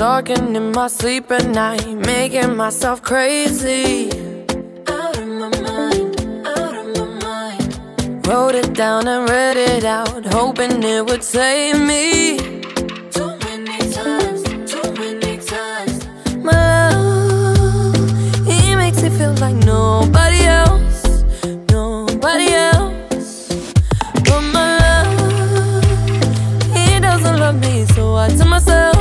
talking in my sleep at night, making myself crazy. Out of my mind, out of my mind. Wrote it down and read it out, hoping it would save me. Too many times, too many times. My love, he makes me feel like nobody else, nobody else. But my love, he doesn't love me, so I tell myself,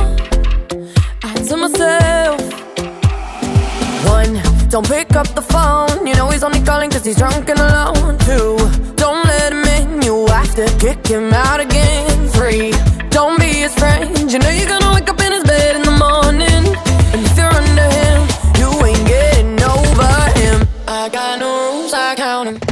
one, don't pick up the phone, you know he's only calling cause he's drunk and alone. Two, don't let him in, you have to kick him out again. Three, don't be his friend, you know you're gonna wake up in his bed in the morning. And if you're under him, you ain't getting over him. I got no rules, I count him.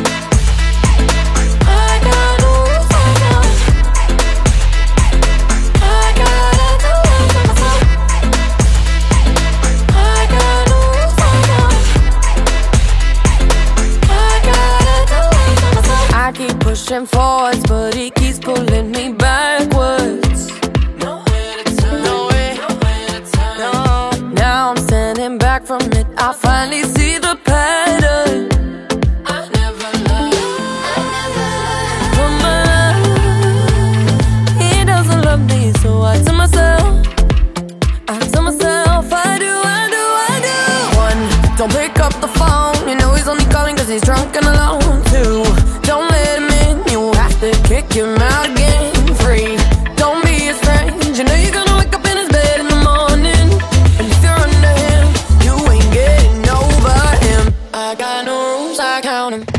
Pushing forwards, but he keeps pulling me backwards. Nowhere to turn, nowhere to turn. No. Now I'm standing back from it, I finally see the pattern. I never loved. But my love, he doesn't love me, so I tell myself, I do. One, don't pick up the phone, you know he's only calling cause he's drunk and alone. Two, don't let him in, you have to kick him out again. Three, don't be his friend, you know you're gonna wake up in his bed in the morning. And if you're under him, you ain't getting over him. I got no rules, I count him.